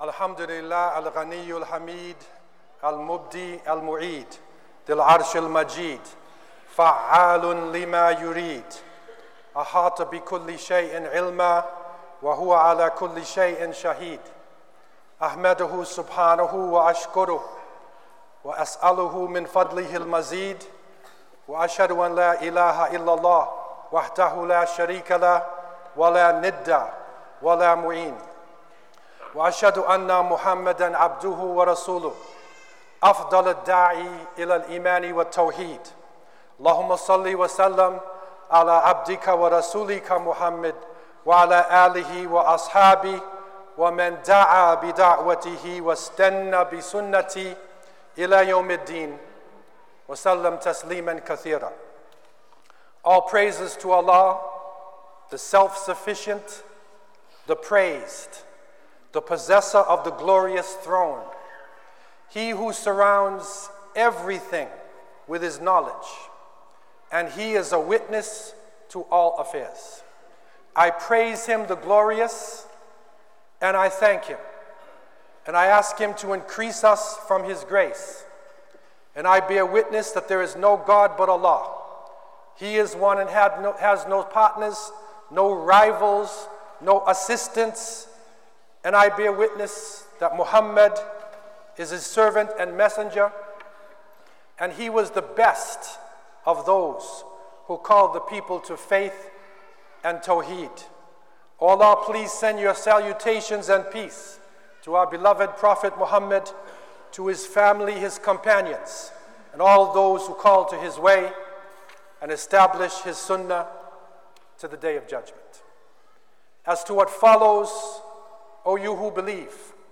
Alhamdulillah al-Ghani al-Hamid al-Mubdi al-Mu'id Dil Arsh al-Majid Fa'alun lima yurid Ahata bi kulli shay'in ilma Wa huwa ala kulli shay'in shahid Ahmaduhu subhanahu wa ashkuruh Wa as'aluhu min fadlihi al-mazid Wa ashhadu an la ilaha illallah Wahdahu la sharika lah Wa la nidda Wa la mu'in وأشهد أن محمدًا عبده ورسوله أفضل الداعي إلى الإيمان والتوحيد اللهم صل وسلم على عبدك ورسولك محمد وعلى آله وأصحابه ومن دعا بدعوته واستنى بسنته إلى يوم الدين وسلم تسليمًا كثيرًا. All praises to Allah, the self-sufficient, the praised, the possessor of the glorious throne, he who surrounds everything with his knowledge, and he is a witness to all affairs. I praise him, the glorious, and I thank him, and I ask him to increase us from his grace, and I bear witness that there is no God but Allah. He is one and has no partners, no rivals, no assistants, and I bear witness that Muhammad is his servant and messenger, and he was the best of those who called the people to faith and tawheed. O Allah, please send your salutations and peace to our beloved Prophet Muhammad, to his family, his companions, and all those who call to his way and establish his sunnah to the day of judgment. As to what follows, O you who believe,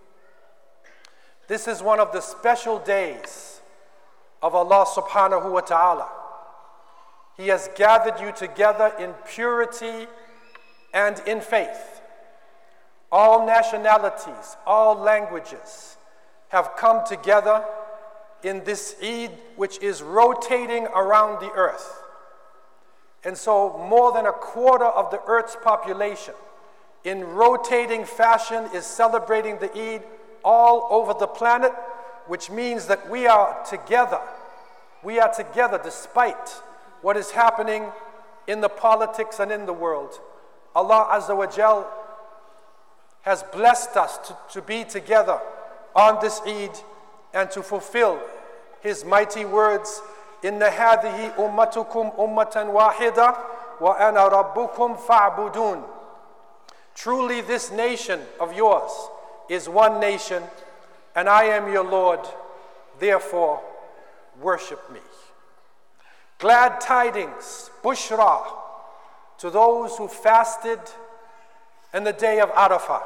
this is one of the special days of Allah subhanahu wa ta'ala. He has gathered you together in purity and in faith. All nationalities, all languages have come together in this Eid, which is rotating around the earth. And so more than a quarter of the earth's population in rotating fashion is celebrating the Eid all over the planet, which means that we are together. We are together despite what is happening in the politics and in the world. Allah Azza wa Jal has blessed us to be together on this Eid and to fulfill his mighty words, Inna hadhihi ummatukum ummatan wahida wa ana rabbukum fa'budun. Truly this nation of yours is one nation, and I am your Lord, therefore worship me. Glad tidings, bushra, to those who fasted in the day of Arafah.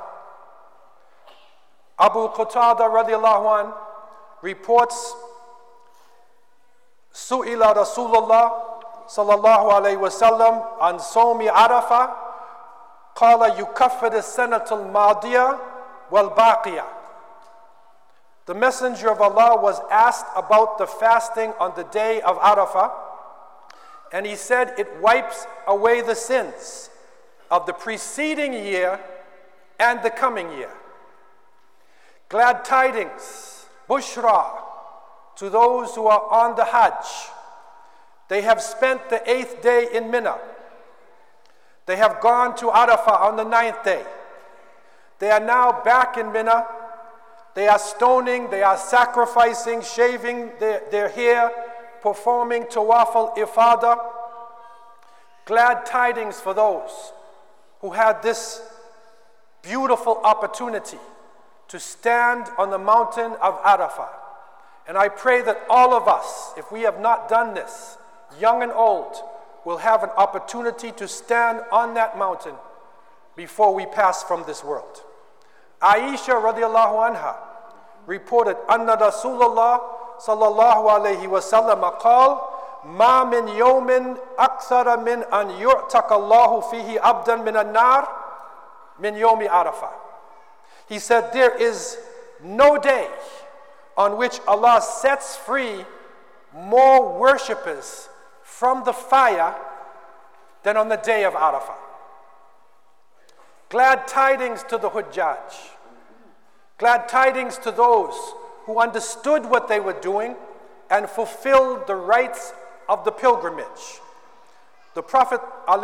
Abu Qatada radiallahu anh reports, Su'ila Rasulullah sallallahu alayhi wa sallam an sawmi Arafah قال يكفر السنة الماضية والباقية. The Messenger of Allah was asked about the fasting on the day of Arafah, and he said it wipes away the sins of the preceding year and the coming year. Glad tidings, bushra, to those who are on the Hajj. They have spent the 8th day in Mina. They have gone to Arafah on the 9th day. They are now back in Mina. They are stoning, they are sacrificing, shaving their hair, performing tawaf al-ifadah. Glad tidings for those who had this beautiful opportunity to stand on the mountain of Arafah. And I pray that all of us, if we have not done this, young and old, will have an opportunity to stand on that mountain before we pass from this world. Aisha radiallahu anha reported, Anna Rasulullah sallallahu alayhi wa sallam qal, Ma min yawmin akthara min an yu'taq Allahu fihi abdan min an-nar min yawmi Arafah. He said, there is no day on which Allah sets free more worshippers from the fire than on the day of Arafah. Glad tidings to the Hujjaj. Glad tidings to those who understood what they were doing and fulfilled the rites of the pilgrimage. The Prophet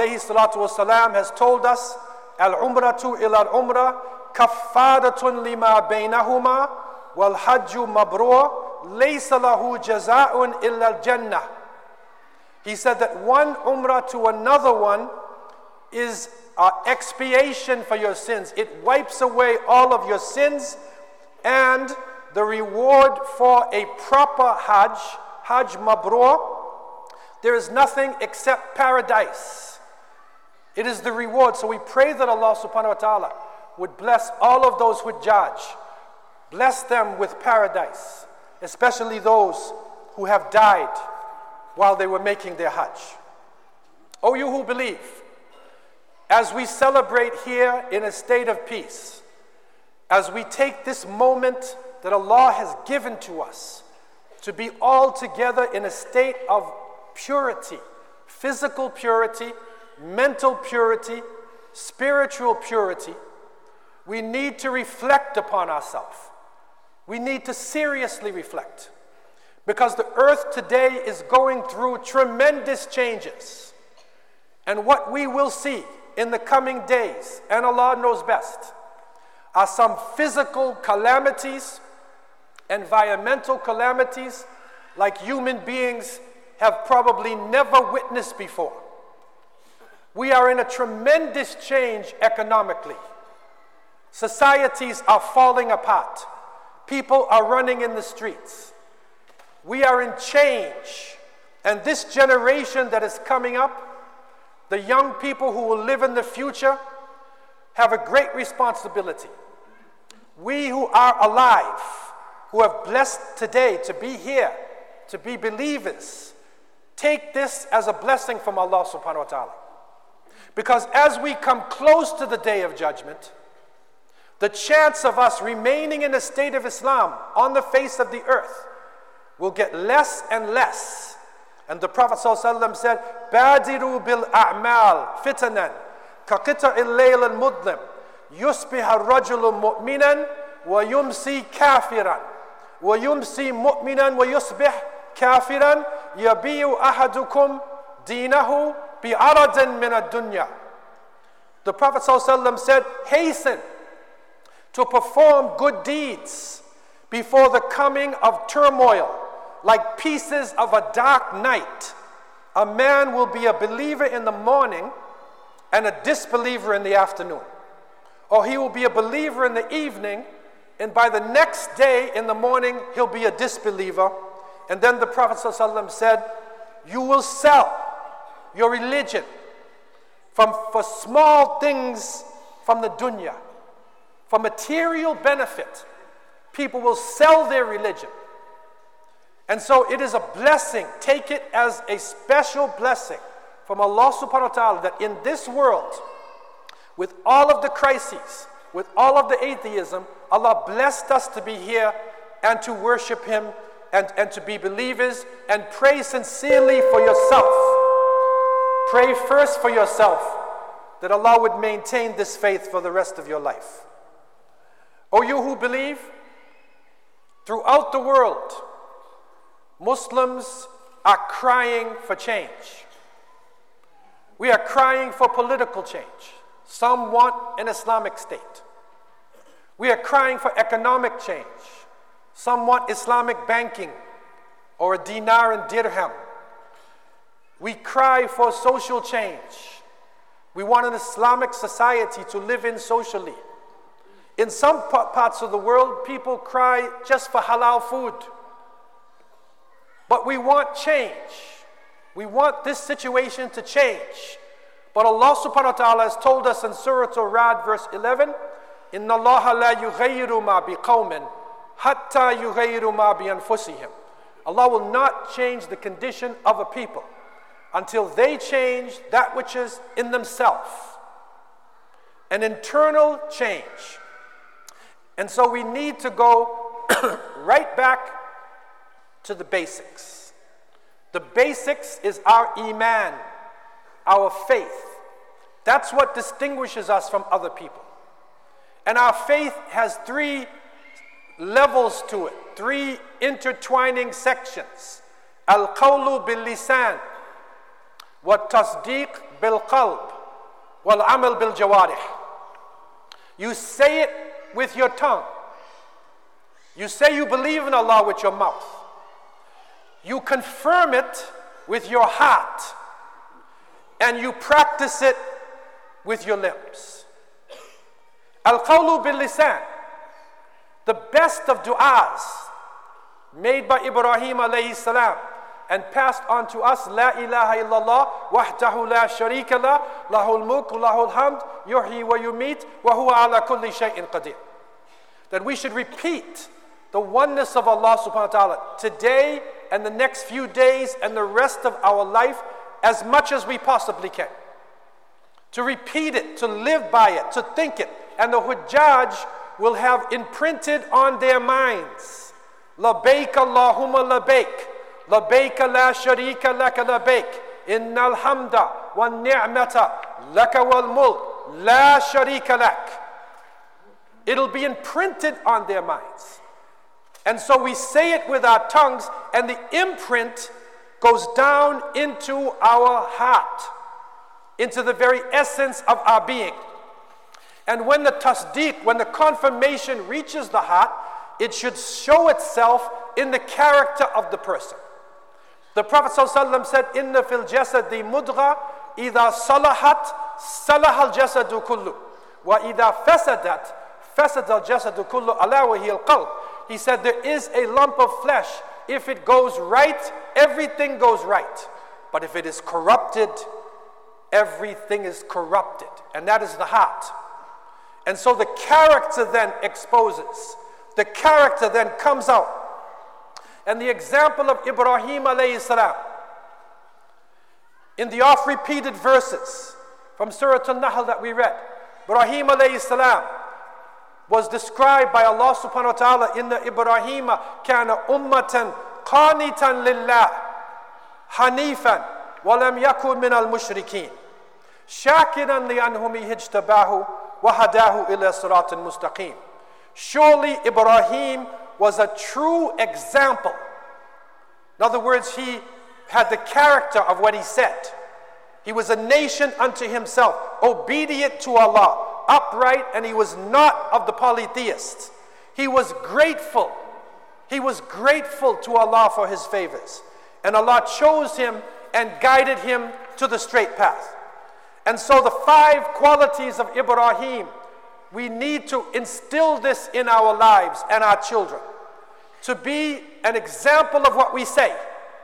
ﷺ has told us, Al-Umratu ila al-Umrah kaffaratun lima baynahuma wal hajju mabrur laysa lahu jaza'un illa al-Jannah. He said that one Umrah to another one is expiation for your sins. It wipes away all of your sins, and the reward for a proper Hajj Mabrur, there is nothing except paradise. It is the reward. So we pray that Allah subhanahu wa ta'ala would bless all of those Hujjaj, bless them with paradise, especially those who have died while they were making their Hajj. O you who believe, as we celebrate here in a state of peace, as we take this moment that Allah has given to us to be all together in a state of purity, physical purity, mental purity, spiritual purity, we need to reflect upon ourselves. We need to seriously reflect, because the earth today is going through tremendous changes. And what we will see in the coming days, and Allah knows best, are some physical calamities, environmental calamities like human beings have probably never witnessed before. We are in a tremendous change economically. Societies are falling apart. People are running in the streets. We are in change. And this generation that is coming up, the young people who will live in the future, have a great responsibility. We who are alive, who have blessed today to be here, to be believers, take this as a blessing from Allah subhanahu wa ta'ala. Because as we come close to the day of judgment, the chance of us remaining in a state of Islam on the face of the earth will get less and less. And the Prophet ﷺ said, "Badiru bil a'mal fitanan ka qita'il layl al-mudlim yusbih ar-rajulu mu'minan wa yumsi kafiran wa yumsi mu'minan wa yusbih kafiran yabi'u ahadukum dinahu bi'aradin min ad-dunya." The Prophet ﷺ said, hasten to perform good deeds before the coming of turmoil, like pieces of a dark night. A man will be a believer in the morning and a disbeliever in the afternoon. Or he will be a believer in the evening, and by the next day in the morning, he'll be a disbeliever. And then the Prophet ﷺ said, you will sell your religion for small things from the dunya, for material benefit. People will sell their religion. And so it is a blessing. Take it as a special blessing from Allah subhanahu wa ta'ala that in this world, with all of the crises, with all of the atheism, Allah blessed us to be here and to worship Him and to be believers, and pray sincerely for yourself. Pray first for yourself that Allah would maintain this faith for the rest of your life. O you who believe, throughout the world, Muslims are crying for change. We are crying for political change. Some want an Islamic state. We are crying for economic change. Some want Islamic banking or a dinar and dirham. We cry for social change. We want an Islamic society to live in socially. In some parts of the world, people cry just for halal food. But we want change. We want this situation to change. But Allah subhanahu wa ta'ala has told us in Surah Al-Ra'd verse 11, إِنَّ اللَّهَ لَا يُغَيِّرُ مَا بِقَوْمٍ حَتَّى يُغَيِّرُ مَا بِأَنفُسِهِمْ. Allah will not change the condition of a people until they change that which is in themselves. An internal change. And so we need to go right back to the basics. The basics is our iman, our faith. That's what distinguishes us from other people. And our faith has three levels to it, 3 intertwining sections. Al-qawlu bil-lisan, wa-tasdeeq bil-qalb, wal-amal bil-jawarih. You say it with your tongue. You say you believe in Allah with your mouth. You confirm it with your heart. And you practice it with your lips. Al-qawlu bil-lisan, the best of du'as made by Ibrahim alayhi salam and passed on to us, La ilaha illallah, wahdahu la sharika la, lahul mulk, lahul hamd, yuhyi wa yumit, wa huwa ala kulli shay'in qadir. That we should repeat the oneness of Allah subhanahu wa ta'ala today and the next few days and the rest of our life as much as we possibly can. To repeat it, to live by it, to think it. And the Hujjaj will have imprinted on their minds, Labayk Allahumma labayk, labayk la sharika laka labayk, innal hamda wa ni'mata laka wal mulk, la sharika lak. It'll be imprinted on their minds. And so we say it with our tongues, and the imprint goes down into our heart, into the very essence of our being. And when the tasdeeq, when the confirmation reaches the heart, it should show itself in the character of the person. The Prophet ﷺ said, Inna fil jasadi mudgha, idha salahat, salaha al-jasadu kullu. Wa idha fasadat, fasad al-jasadu kullu, ala wa hiya al-qalb. He said, there is a lump of flesh. If it goes right, everything goes right. But if it is corrupted, everything is corrupted. And that is the heart. And so the character then exposes. The character then comes out. And the example of Ibrahim alayhi salam, in the oft-repeated verses from Surah An-Nahl that we read, Ibrahim alayhi salam was described by Allah subhanahu wa ta'ala in the Ibrahim kana ummatan qanitan lillah hanifan wa lam yakun min al-mushrikeen shakiran li anhum ijtabahu wa hadahu ila siratin mustaqim. Surely Ibrahim was a true example. In other words, he had the character of what he said. He was a nation unto himself, obedient to Allah, upright, and he was not of the polytheists. He was grateful. He was grateful to Allah for his favors. And Allah chose him and guided him to the straight path. And so the 5 qualities of Ibrahim, we need to instill this in our lives and our children. To be an example of what we say.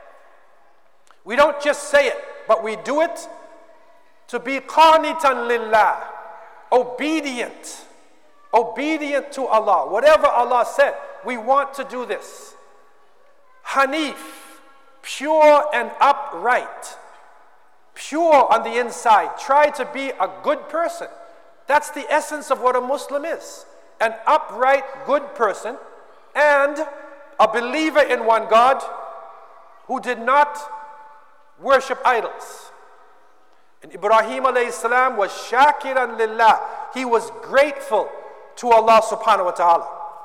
We don't just say it, but we do it. To be qanitan lillah, obedient to Allah. Whatever Allah said, we want to do this. Hanif, pure and upright. Pure on the inside. Try to be a good person. That's the essence of what a Muslim is. An upright, good person, and a believer in one God who did not worship idols. And Ibrahim alayhi salam was shakiran lillah. He was grateful to Allah subhanahu wa ta'ala.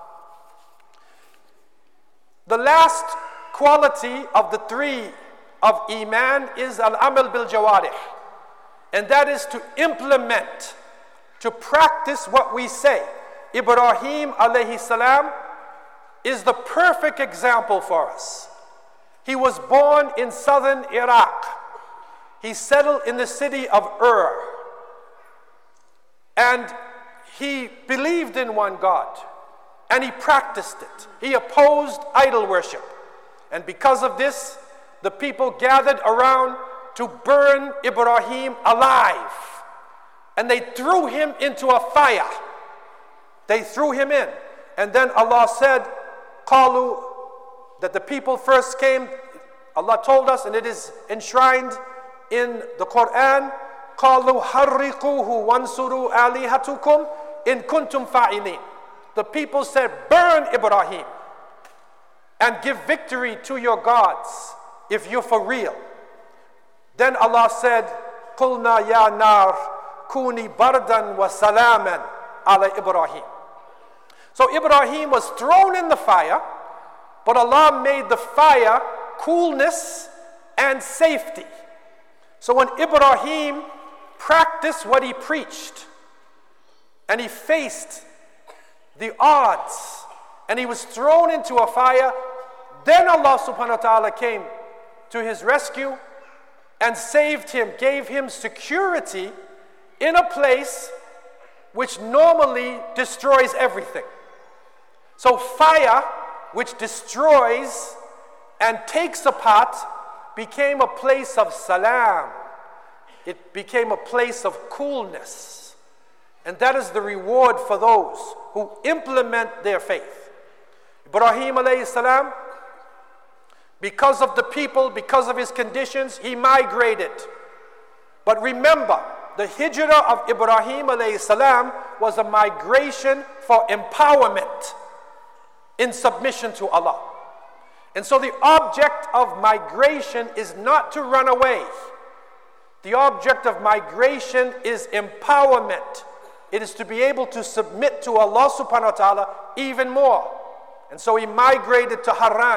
The last quality of the 3 of Iman is al-amal bil-jawarih. And that is to implement, to practice what we say. Ibrahim alayhi salam is the perfect example for us. He was born in southern Iraq. He settled in the city of Ur. And he believed in one God. And he practiced it. He opposed idol worship. And because of this, the people gathered around to burn Ibrahim alive. And they threw him into a fire. They threw him in. And then Allah said, Qalu, that the people first came. Allah told us, and it is enshrined in the Quran, Qalu harriquhu wansuru alihatukum in kuntum fa'ilin. The people said, burn Ibrahim and give victory to your gods if you're for real. Then Allah said, Qulna ya nar kuni bardan wa salaman ala Ibrahim. So Ibrahim was thrown in the fire, but Allah made the fire coolness and safety. So when Ibrahim practiced what he preached, and he faced the odds, and he was thrown into a fire, then Allah subhanahu wa ta'ala came to his rescue and saved him, gave him security in a place which normally destroys everything. So fire, which destroys and takes apart, became a place of salam. It became a place of coolness. And that is the reward for those who implement their faith. Ibrahim alayhi salam, because of the people, because of his conditions, he migrated. But remember, the hijrah of Ibrahim alayhi salam was a migration for empowerment in submission to Allah. And so the object of migration is not to run away. The object of migration is empowerment. It is to be able to submit to Allah subhanahu wa ta'ala even more. And so he migrated to Haran,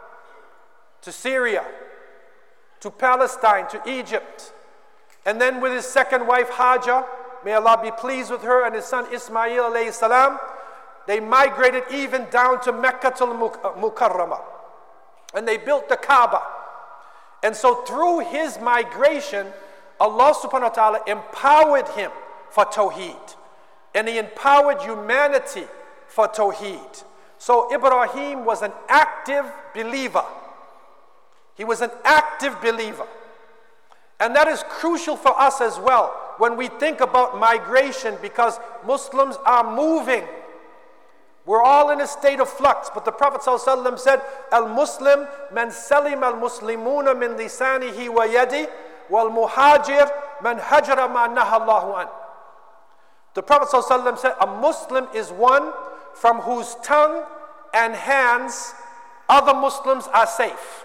to Syria, to Palestine, to Egypt. And then with his second wife Hajar, may Allah be pleased with her, and his son Ismail alayhi salam, they migrated even down to Meccatul Mukarramah. And they built the Kaaba. And so through his migration, Allah subhanahu wa ta'ala empowered him for Tawheed. And he empowered humanity for Tawheed. So Ibrahim was an active believer. He was an active believer. And that is crucial for us as well when we think about migration, because Muslims are moving. We're all in a state of flux. But the Prophet ﷺ said, Al-Muslim man salim al-Muslimuna min lisanihi wa yadi, wal-muhajir man hajara ma nahallahu an. The Prophet ﷺ said, a Muslim is one from whose tongue and hands other Muslims are safe.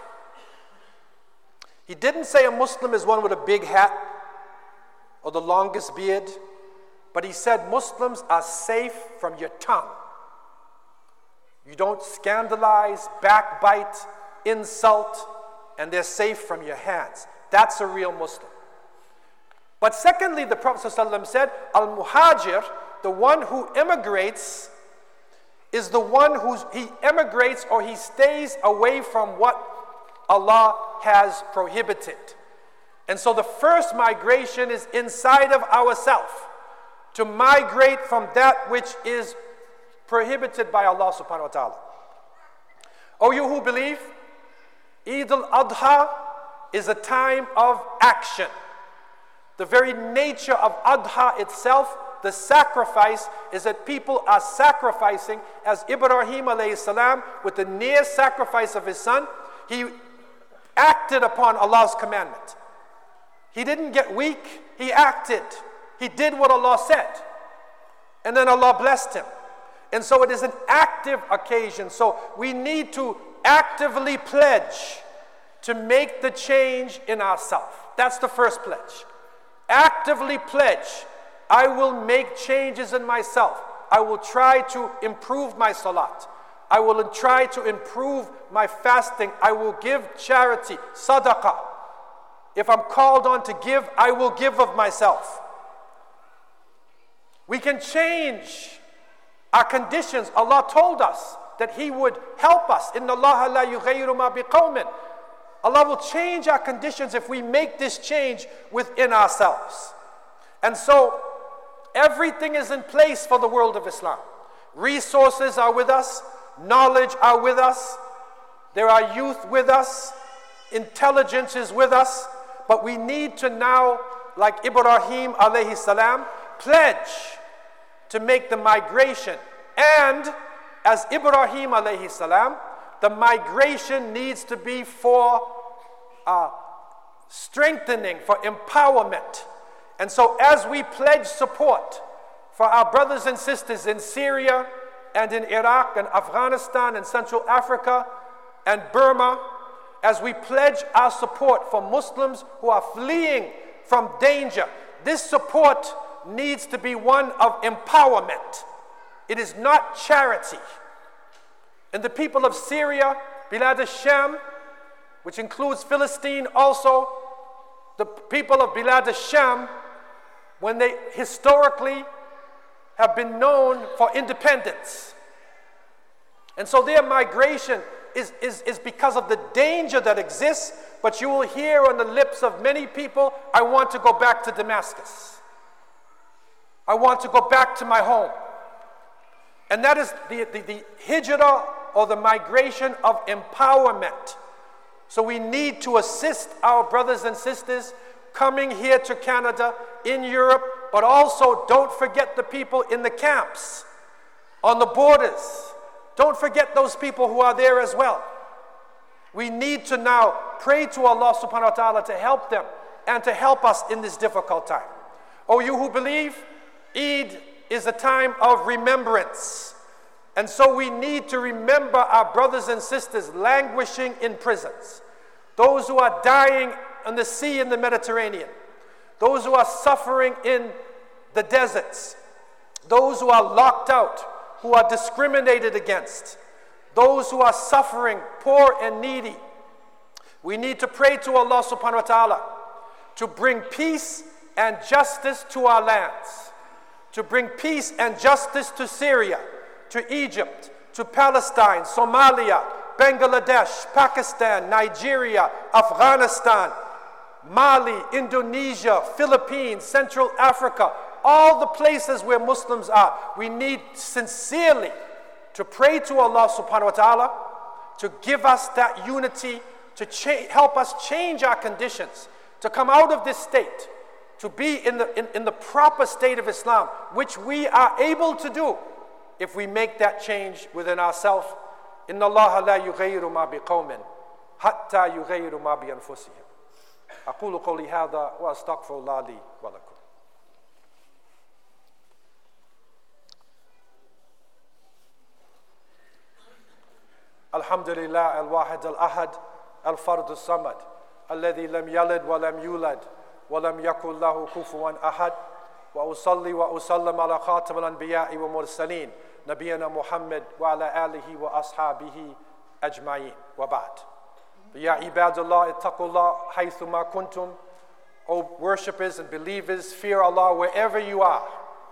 He didn't say a Muslim is one with a big hat or the longest beard, but he said Muslims are safe from your tongue. You don't scandalize, backbite, insult, and they're safe from your hands. That's a real Muslim. But secondly, the Prophet ﷺ said, Al-Muhajir, the one who immigrates, is the one he emigrates or he stays away from what Allah has prohibited. And so the first migration is inside of ourselves, to migrate from that which is prohibited by Allah subhanahu wa ta'ala. O you who believe, Eid al-Adha is a time of action. The very nature of Adha itself, the sacrifice, is that people are sacrificing, as Ibrahim alayhi salam, with the near sacrifice of his son, he acted upon Allah's commandment. He didn't get weak, he acted. He did what Allah said. And then Allah blessed him. And so it is an active occasion. So we need to actively pledge to make the change in ourselves. That's the first pledge. Actively pledge, I will make changes in myself. I will try to improve my salat. I will try to improve my fasting. I will give charity, sadaqah. If I'm called on to give, I will give of myself. We can change our conditions. Allah told us that He would help us. Inna Allah la yughayyiru ma biqawmin. Allah will change our conditions if we make this change within ourselves. And so, everything is in place for the world of Islam. Resources are with us. Knowledge are with us. There are youth with us. Intelligence is with us. But we need to now, like Ibrahim alayhi salam, pledge to make the migration. And as Ibrahim alayhi salam, the migration needs to be for strengthening, for empowerment. And so as we pledge support for our brothers and sisters in Syria and in Iraq and Afghanistan and Central Africa and Burma, as we pledge our support for Muslims who are fleeing from danger, this support needs to be one of empowerment. It is not charity. And the people of Syria, Bilad al-Sham, which includes Philistine also, the people of Bilad al-Sham, when they historically have been known for independence. And so their migration is because of the danger that exists, but you will hear on the lips of many people, I want to go back to Damascus. I want to go back to my home. And that is the hijrah, or the migration of empowerment. So we need to assist our brothers and sisters coming here to Canada, in Europe, but also don't forget the people in the camps, on the borders. Don't forget those people who are there as well. We need to now pray to Allah subhanahu wa ta'ala to help them and to help us in this difficult time. Oh, you who believe, Eid is a time of remembrance. And so we need to remember our brothers and sisters languishing in prisons, those who are dying on the sea in the Mediterranean, those who are suffering in the deserts, those who are locked out, who are discriminated against, those who are suffering, poor and needy. We need to pray to Allah subhanahu wa ta'ala to bring peace and justice to our lands, to bring peace and justice to Syria, to Egypt, to Palestine, Somalia, Bangladesh, Pakistan, Nigeria, Afghanistan, Mali, Indonesia, Philippines, Central Africa, all the places where Muslims are. We need sincerely to pray to Allah subhanahu wa ta'ala to give us that unity, to help us change our conditions, to come out of this state, to be in the proper state of Islam, which we are able to do if we make that change within ourselves. Inna Allah la yughayyiru ma biqawmin hatta yughayyiru ma bi anfusihim. أقول قولي هذا وأستغفر الله لي ولكم. الحمد لله الواحد الأحد الفرد الصمد الذي لم يلد ولم يولد ولم يكن له كفوا أحد وأصلي وأسلم على خاتم الأنبياء والمرسلين نبينا محمد وعلى آله وأصحابه أجمعين وبعد. Ya ibadallah, ittaqullah haythuma kuntum. O worshippers and believers, fear Allah wherever you are.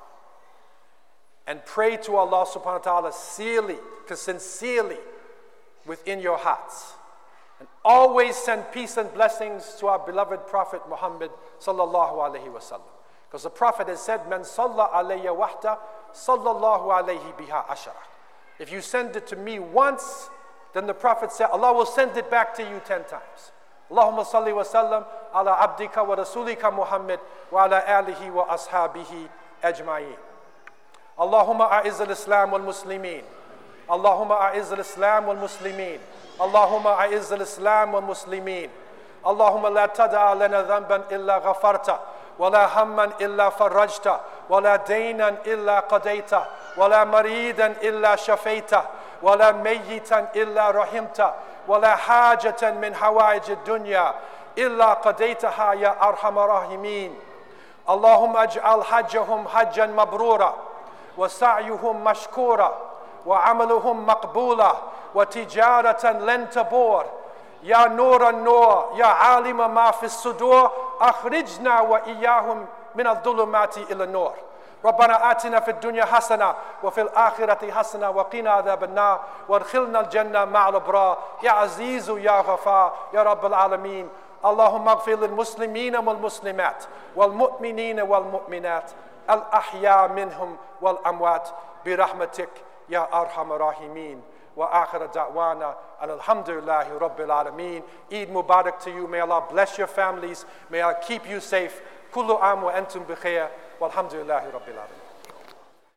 And pray to Allah subhanahu wa ta'ala sincerely within your hearts. And always send peace and blessings to our beloved Prophet Muhammad sallallahu alayhi wa sallam. Because the Prophet has said, Man salla alayya wahda, sallallahu alayhi biha ashara. If you send it to me once, then the Prophet said, Allah will send it back to you 10 times. Allahumma salli wa sallam ala abdika wa rasulika Muhammad wa ala alihi wa ashabihi ajma'in. Allahumma a'izz al-Islam wal Muslimin. Allahumma a'izz al-Islam wal Muslimin. Allahumma a'izz al-Islam wal Muslimin. Allahumma la tada'a lana dhanban illa ghafarta, wa la hamman illa farajta, wa la daynan illa qadayta, wa la maridan illa shafayta, ولا ميتا إلا رحمته ولا حاجة من حوائج الدنيا إلا قضيتها يا أرحم الراحمين. اللهم اجعل حجهم حجا مبرورا وسعيهم مشكورا وعملهم مقبولا وتجارة لن تبور. يا نور النور يا عالم ما في الصدور أخرجنا وإياهم من الظلمات إلى النور. ربنا آتنا في الدنيا حسنة وفي الآخرة حسنة وقنا عذاب النار وادخلنا الجنة مع الأبرار يا عزيز يا غفار يا رب العالمين. اللهم اغفر للمسلمين والمسلمات والمؤمنين والمؤمنات الأحياء منهم والأموات برحمتك يا أرحم الراحمين. وآخر دعوانا أن الحمد لله رب العالمين. Eid Mubarak to you. May Allah bless your families. May Allah keep you safe. كل عام وأنتم بخير والحمد لله رب العالمين.